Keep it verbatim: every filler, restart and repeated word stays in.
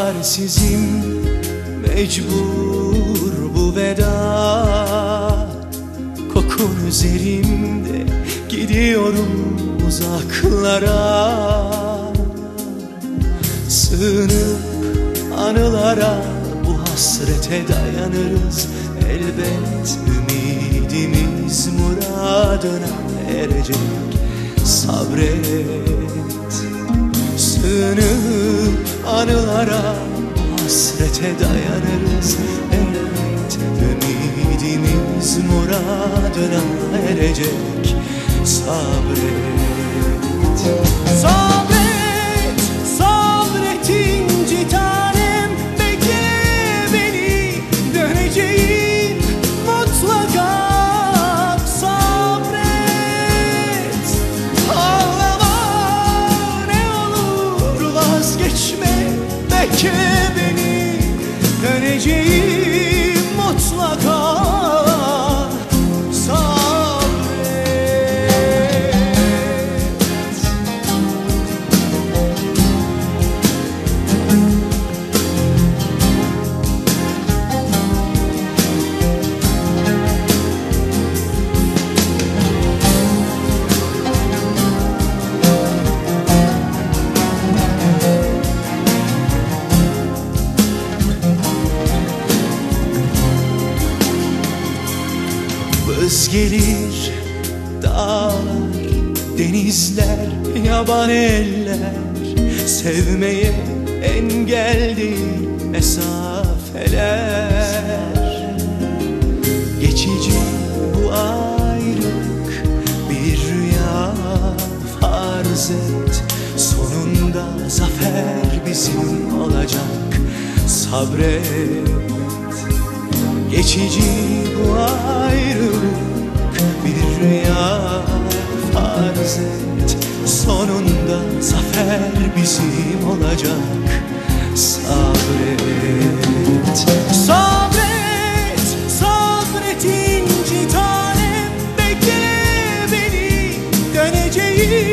çaresizim, mecbur bu veda. Kokun üzerimde, gidiyorum uzaklara. Sığınıp anılara, bu hasrete dayanırız elbet. Ümidimiz muradına erecek, sabret. Sığınıp anılara, bu hasrete dayanırız elbet. Ümidimiz muradına erecek, sabret. Sabret, sabret inci tanem, bekle beni, döneceğim mutlaka. Sabret, ağlama ne olur, vazgeçme, bekle beni, döneceğim mutlaka. Vız gelir dağlar, denizler, yaban eller, sevmeye engel değil mesafeler. Geçici bu ayrılık, bir rüya farz et. Sonunda zafer bizim olacak, sabret. Geçici bu ayrılık, bir rüya farz et. Sonunda zafer bizim olacak, sabret. Sabret, sabret inci tanem, bekle beni, döneceğim